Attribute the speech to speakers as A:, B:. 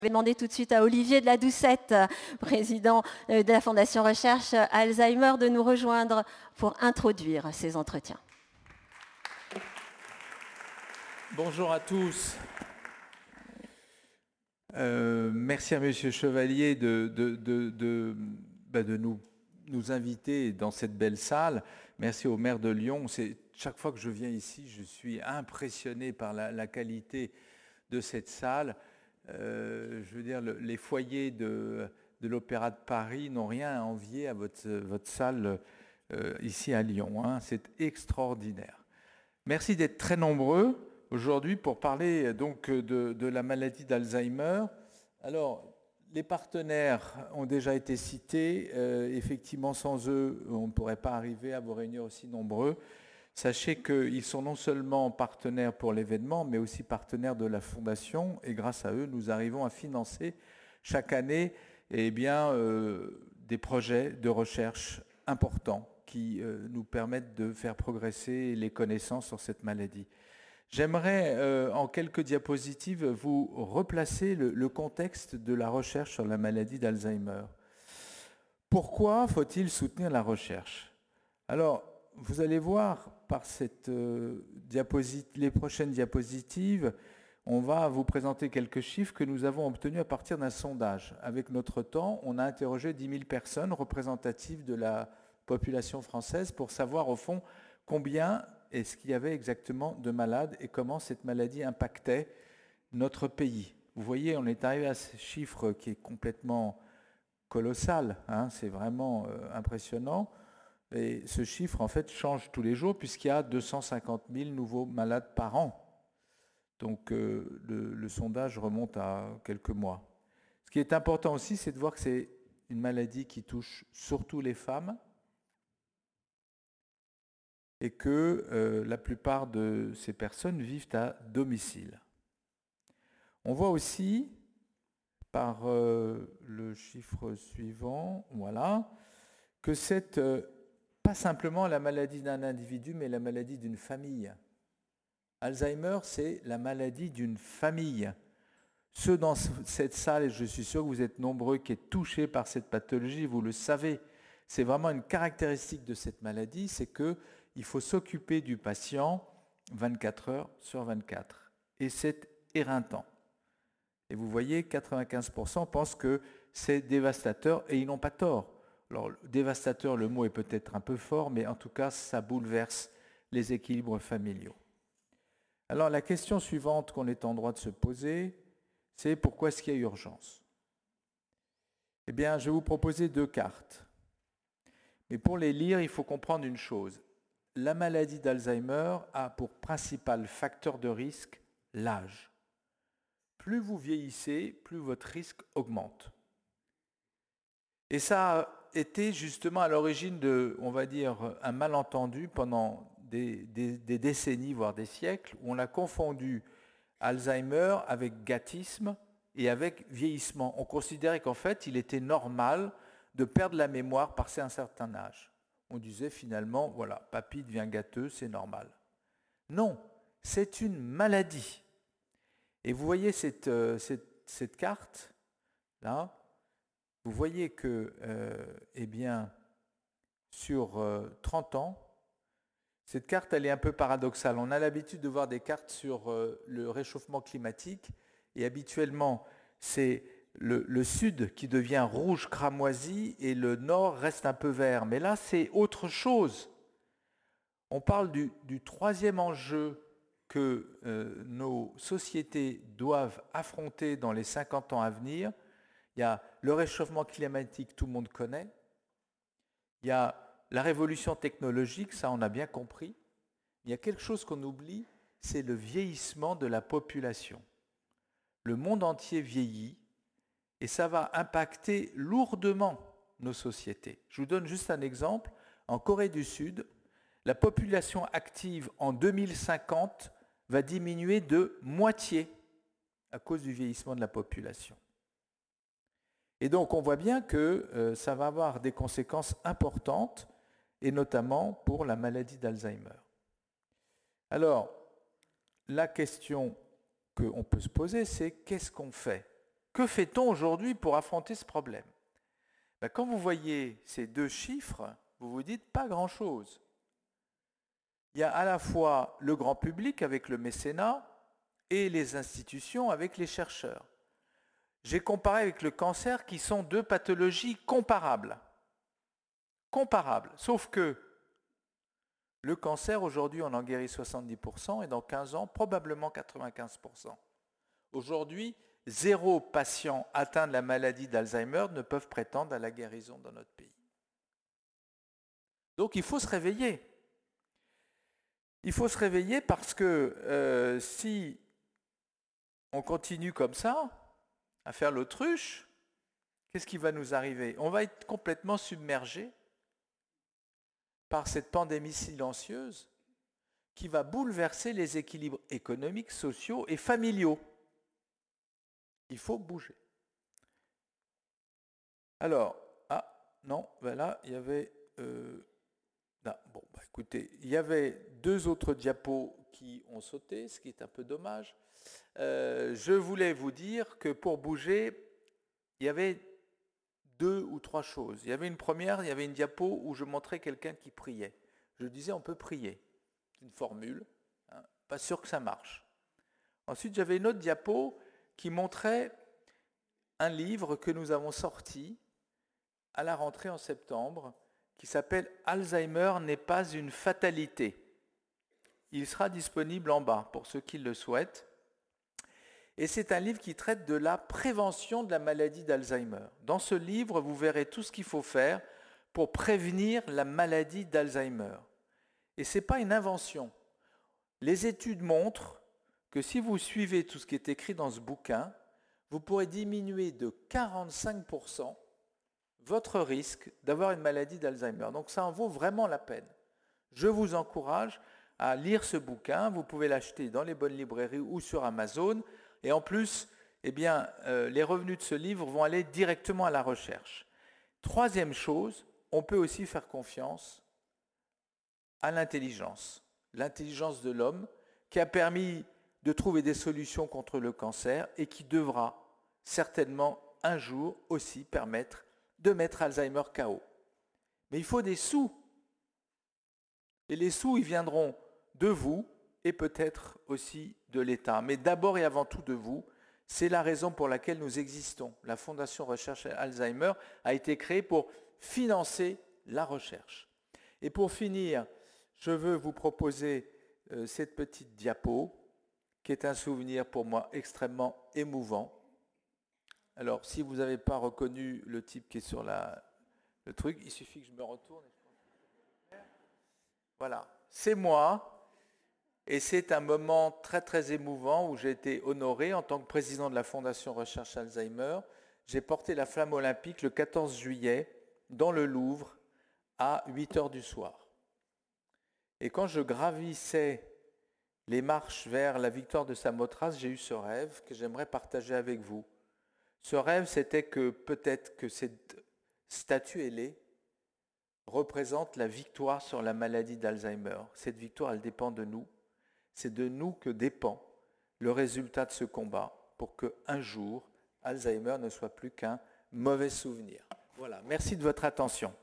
A: Je vais demander tout de suite à Olivier de la Doucette, président de la Fondation Recherche Alzheimer, de nous rejoindre pour introduire ces entretiens.
B: Bonjour à tous. Merci à Monsieur Chevalier de nous inviter dans cette belle salle. Merci au maire de Lyon. Chaque fois que je viens ici, je suis impressionné par la qualité de cette salle. Je veux dire, les foyers de l'Opéra de Paris n'ont rien à envier à votre salle ici à Lyon. Hein. C'est extraordinaire. Merci d'être très nombreux aujourd'hui pour parler donc de la maladie d'Alzheimer. Alors, les partenaires ont déjà été cités. Effectivement, sans eux, on ne pourrait pas arriver à vous réunir aussi nombreux. Sachez qu'ils sont non seulement partenaires pour l'événement, mais aussi partenaires de la Fondation. Et grâce à eux, nous arrivons à financer chaque année des projets de recherche importants qui nous permettent de faire progresser les connaissances sur cette maladie. J'aimerais, en quelques diapositives, vous replacer le contexte de la recherche sur la maladie d'Alzheimer. Pourquoi faut-il soutenir la recherche? Alors, vous allez voir par les prochaines diapositives, on va vous présenter quelques chiffres que nous avons obtenus à partir d'un sondage. Avec notre temps, on a interrogé 10 000 personnes représentatives de la population française pour savoir au fond combien est-ce qu'il y avait exactement de malades et comment cette maladie impactait notre pays. Vous voyez, on est arrivé à ce chiffre qui est complètement colossal, hein, c'est vraiment impressionnant. Et ce chiffre, en fait, change tous les jours puisqu'il y a 250 000 nouveaux malades par an. Donc, le sondage remonte à quelques mois. Ce qui est important aussi, c'est de voir que c'est une maladie qui touche surtout les femmes et que la plupart de ces personnes vivent à domicile. On voit aussi, par le chiffre suivant, voilà, que c'est pas simplement la maladie d'un individu, mais la maladie d'une famille. Alzheimer, c'est la maladie d'une famille. Ceux dans cette salle, et je suis sûr que vous êtes nombreux qui êtes touchés par cette pathologie, vous le savez, c'est vraiment une caractéristique de cette maladie, c'est qu'il faut s'occuper du patient 24 heures sur 24. Et c'est éreintant. Et vous voyez, 95% pensent que c'est dévastateur et ils n'ont pas tort. Alors, dévastateur, le mot est peut-être un peu fort, mais en tout cas, ça bouleverse les équilibres familiaux. Alors, la question suivante qu'on est en droit de se poser, c'est pourquoi est-ce qu'il y a urgence? Eh bien, je vais vous proposer 2 cartes. Mais pour les lire, il faut comprendre une chose. La maladie d'Alzheimer a pour principal facteur de risque l'âge. Plus vous vieillissez, plus votre risque augmente. Et ça a été justement à l'origine de, on va dire, un malentendu pendant des décennies, voire des siècles, où on a confondu Alzheimer avec gâtisme et avec vieillissement. On considérait qu'en fait, il était normal de perdre la mémoire passé un certain âge. On disait finalement, voilà, papy devient gâteux, c'est normal. Non, c'est une maladie. Et vous voyez cette carte, là, vous voyez que, sur 30 ans, cette carte, elle est un peu paradoxale. On a l'habitude de voir des cartes sur le réchauffement climatique, et habituellement, c'est le sud qui devient rouge cramoisi et le nord reste un peu vert. Mais là, c'est autre chose. On parle du 3e enjeu que nos sociétés doivent affronter dans les 50 ans à venir. Il y a le réchauffement climatique, tout le monde connaît. Il y a la révolution technologique, ça on a bien compris. Il y a quelque chose qu'on oublie, c'est le vieillissement de la population. Le monde entier vieillit et ça va impacter lourdement nos sociétés. Je vous donne juste un exemple. En Corée du Sud, la population active en 2050 va diminuer de moitié à cause du vieillissement de la population. Et donc on voit bien que ça va avoir des conséquences importantes, et notamment pour la maladie d'Alzheimer. Alors, la question qu'on peut se poser, c'est qu'est-ce qu'on fait? Que fait-on aujourd'hui pour affronter ce problème? Quand vous voyez ces deux chiffres, vous vous dites pas grand-chose. Il y a à la fois le grand public avec le mécénat et les institutions avec les chercheurs. J'ai comparé avec le cancer qui sont deux pathologies comparables. Comparables, sauf que le cancer, aujourd'hui, on en guérit 70% et dans 15 ans, probablement 95%. Aujourd'hui, 0 patient atteint de la maladie d'Alzheimer ne peuvent prétendre à la guérison dans notre pays. Donc il faut se réveiller. Il faut se réveiller parce que si on continue comme ça, à faire l'autruche, qu'est-ce qui va nous arriver? On va être complètement submergé par cette pandémie silencieuse qui va bouleverser les équilibres économiques, sociaux et familiaux. Il faut bouger. Alors, voilà, il y avait... écoutez, il y avait 2 autres diapos qui ont sauté, ce qui est un peu dommage. Je voulais vous dire que pour bouger, il y avait 2 ou 3 choses. Il y avait une première, il y avait une diapo où je montrais quelqu'un qui priait. Je disais, on peut prier. C'est une formule, hein, pas sûr que ça marche. Ensuite, j'avais une autre diapo qui montrait un livre que nous avons sorti à la rentrée en septembre, qui s'appelle « Alzheimer n'est pas une fatalité ». Il sera disponible en bas pour ceux qui le souhaitent. Et c'est un livre qui traite de la prévention de la maladie d'Alzheimer. Dans ce livre, vous verrez tout ce qu'il faut faire pour prévenir la maladie d'Alzheimer. Et ce n'est pas une invention. Les études montrent que si vous suivez tout ce qui est écrit dans ce bouquin, vous pourrez diminuer de 45% votre risque d'avoir une maladie d'Alzheimer. Donc ça en vaut vraiment la peine. Je vous encourage à lire ce bouquin. Vous pouvez l'acheter dans les bonnes librairies ou sur Amazon. Et en plus, les revenus de ce livre vont aller directement à la recherche. Troisième chose, on peut aussi faire confiance à l'intelligence de l'homme qui a permis de trouver des solutions contre le cancer et qui devra certainement un jour aussi permettre de mettre Alzheimer KO. Mais il faut des sous. Et les sous, ils viendront de vous et peut-être aussi de l'État. Mais d'abord et avant tout de vous. C'est la raison pour laquelle nous existons. La Fondation Recherche Alzheimer a été créée pour financer la recherche. Et pour finir, je veux vous proposer cette petite diapo qui est un souvenir pour moi extrêmement émouvant. Alors, si vous n'avez pas reconnu le type qui est sur le truc, il suffit que je me retourne. Voilà, c'est moi. Et c'est un moment très très émouvant où j'ai été honoré en tant que président de la Fondation Recherche Alzheimer. J'ai porté la flamme olympique le 14 juillet dans le Louvre à 8h du soir. Et quand je gravissais les marches vers la victoire de Samothrace, j'ai eu ce rêve que j'aimerais partager avec vous. Ce rêve, c'était que peut-être que cette statue ailée représente la victoire sur la maladie d'Alzheimer. Cette victoire, elle dépend de nous. C'est de nous que dépend le résultat de ce combat pour qu'un jour, Alzheimer ne soit plus qu'un mauvais souvenir. Voilà, merci de votre attention.